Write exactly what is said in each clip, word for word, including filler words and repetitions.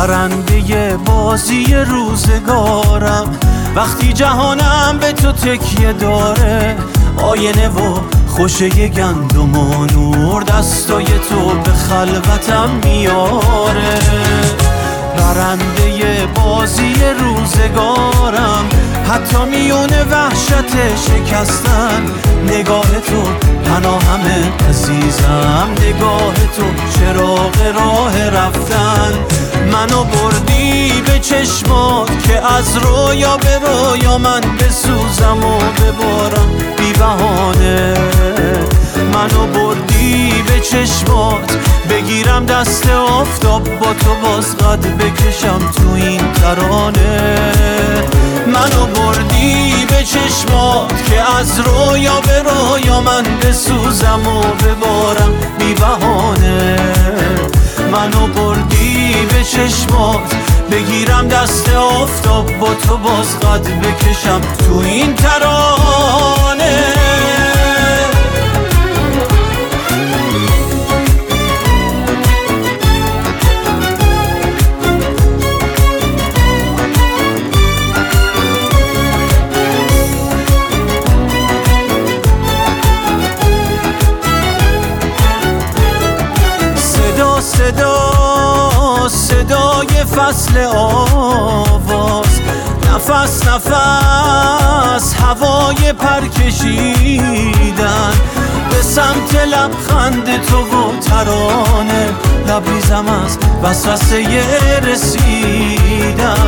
برنده بازی روزگارم. وقتی جهانم به تو تکیه داره، آینه و خوشه گندم و نور دستای تو به خلوتم میاره. برنده بازی روزگارم، حتی میون وحشت شکستن نگاه تو پناهم عزیزم. نگاه تو چراغ راه رفتن. منو بردی به چشمات که از رویا به رویا من بسوزم و ببارم بی بهانه. منو بردی به چشمات بگیرم دست آفتاب با تو باز قد بکشم تو این ترانه. منو بردی به چشمات که از رویا به رویا من بسوزم و ببارم بی بهانه. منو بردی به چشمات بگیرم دست آفتاب با تو باز قد بکشم تو این ترانه. صدا صدای فصل آواز، نفس نفس هوای پر کشیدن به سمت لبخند تو و ترانه. لبریزم از وسوسه رسیدن.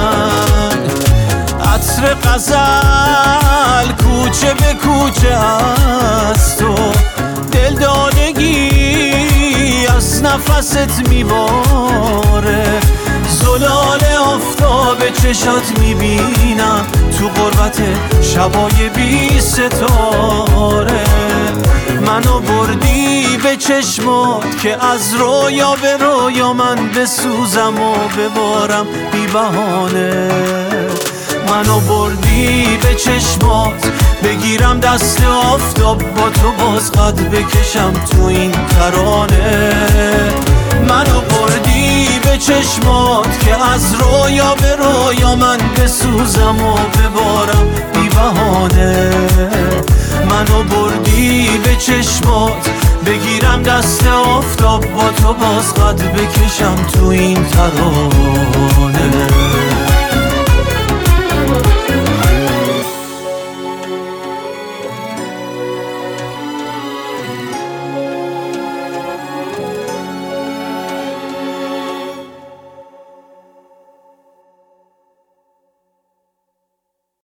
عطر غزل کوچه به کوچه از تو، دلدادگی از نفست میباره. زلال آفتاب چشات میبینم تو غربت شبای بی ستاره. منو بردی به چشمات که از رویا به رویا من بسوزم و ببارم بی بهانه. منو بردی به چشمات بگیرم دست آفتاب با تو باز قد بکشم تو این ترانه. منو بردی به چشمات که از رویا به رویا من بسوزم و ببارم بی بهانه. منو بردی به چشمات بگیرم دست آفتاب با تو باز قد بکشم تو این ترانه.